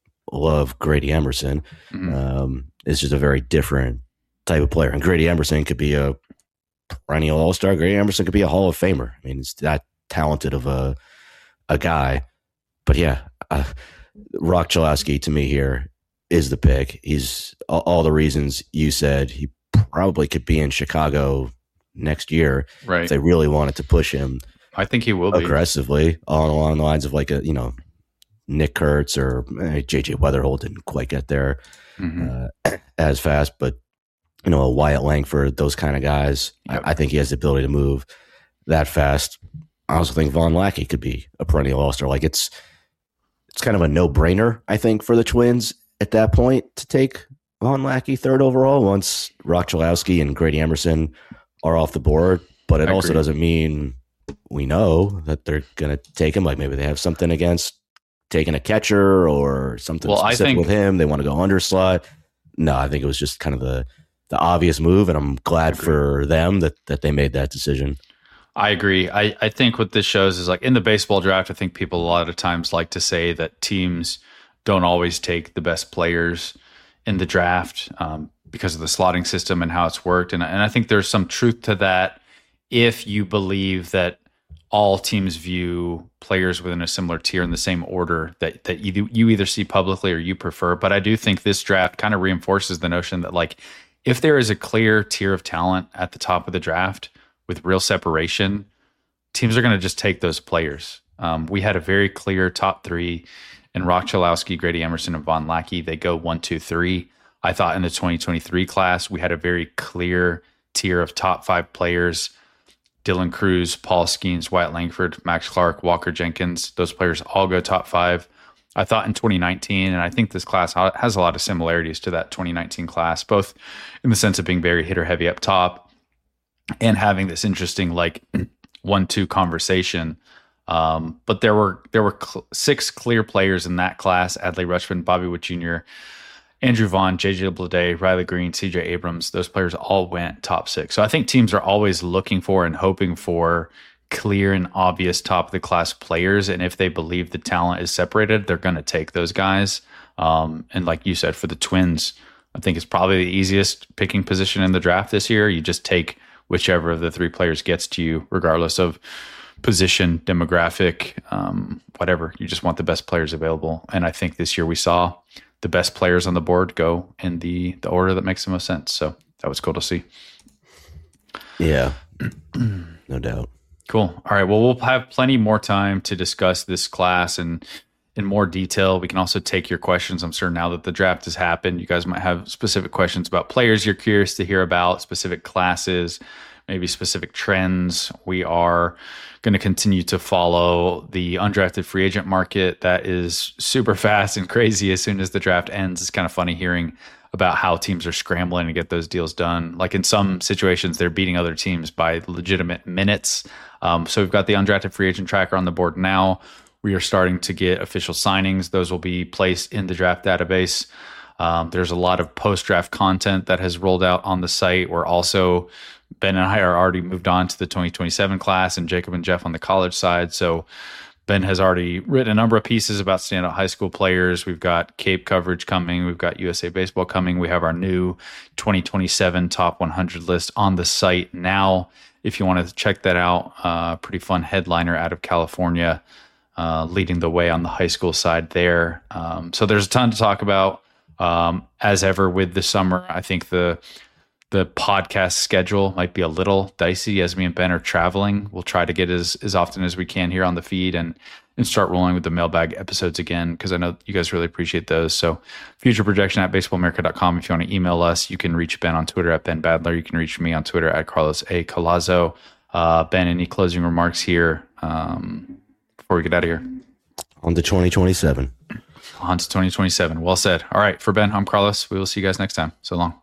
love Grady Emerson, mm-hmm. um, it's just a very different type of player. And Grady Emerson could be a perennial all-star. Grady Emerson could be a Hall of Famer. I mean, it's that talented of a a guy. But yeah, uh, Rock Chalowski to me here is the pick. He's all, all the reasons you said. He probably could be in Chicago next year right. if they really wanted to push him. I think he will be aggressively on along the lines of like a, you know, Nick Kurtz or eh, J J Weatherholt didn't quite get there mm-hmm. uh, as fast, but you know, a Wyatt Langford, those kind of guys. Yep. I, I think he has the ability to move that fast. I also think Von Lackey could be a perennial all-star. Like it's, it's kind of a no brainer, I think, for the Twins at that point to take Von Lackey third overall once Rock Chalowski and Grady Emerson are off the board, but it I also agree. doesn't mean we know that they're going to take him. Like maybe they have something against taking a catcher or something Well, I specific think- with him. They want to go under slot. No, I think it was just kind of the the obvious move, and I'm glad Agreed. for them that that they made that decision. I agree. I, I think what this shows is like in the baseball draft, I think people a lot of times like to say that teams don't always take the best players in the draft um, because of the slotting system and how it's worked. And, and I think there's some truth to that if you believe that all teams view players within a similar tier in the same order that, that you, you either see publicly or you prefer. But I do think this draft kind of reinforces the notion that like if there is a clear tier of talent at the top of the draft with real separation, teams are going to just take those players. Um, we had a very clear top three in Rock Chalowski, Grady Emerson, and Von Lackey. They go one, two, three. I thought in the twenty twenty-three class, we had a very clear tier of top five players. Dylan Cruz, Paul Skeens, Wyatt Langford, Max Clark, Walker Jenkins. Those players all go top five. I thought in twenty nineteen, and I think this class has a lot of similarities to that twenty nineteen class, both in the sense of being very hitter heavy up top and having this interesting like one two conversation. Um, but there were there were cl- six clear players in that class: Adley Rutschman, Bobby Witt Junior, Andrew Vaughn, J J Bleday, Riley Green, C J Abrams. Those players all went top six. So I think teams are always looking for and hoping for clear and obvious top of the class players. And if they believe the talent is separated, they're going to take those guys. Um, and like you said, for the Twins, I think it's probably the easiest picking position in the draft this year. You just take whichever of the three players gets to you, regardless of position, demographic, um, whatever. You just want the best players available. And I think this year we saw the best players on the board go in the, the order that makes the most sense. So that was cool to see. Yeah, no doubt. Cool. All right. Well, we'll have plenty more time to discuss this class and in more detail. We can also take your questions. I'm sure now that the draft has happened, you guys might have specific questions about players you're curious to hear about, specific classes, maybe specific trends. We are going to continue to follow the undrafted free agent market. That is super fast and crazy as soon as the draft ends. It's kind of funny hearing about how teams are scrambling to get those deals done. Like in some situations, they're beating other teams by legitimate minutes. Um, so we've got the undrafted free agent tracker on the board now. We are starting to get official signings. Those will be placed in the draft database. Um, there's a lot of post-draft content that has rolled out on the site. We're also, Ben and I are already moved on to the twenty twenty-seven class, and Jacob and Jeff on the college side. So Ben has already written a number of pieces about standout high school players. We've got Cape coverage coming. We've got U S A Baseball coming. We have our new twenty twenty-seven top one hundred list on the site now. If you want to check that out, uh, pretty fun headliner out of California, uh, leading the way on the high school side there. Um, so there's a ton to talk about. Um, as ever with the summer, I think the the podcast schedule might be a little dicey as me and Ben are traveling. We'll try to get as, as often as we can here on the feed and and start rolling with the mailbag episodes again, because I know you guys really appreciate those. So future projection at baseball america dot com. If you want to email us, you can reach Ben on Twitter at Ben Badler. You can reach me on Twitter at Carlos A. Collazo. Uh, Ben, any closing remarks here um, before we get out of here? On to twenty twenty-seven. On to twenty twenty-seven. Well said. All right. For Ben, I'm Carlos. We will see you guys next time. So long.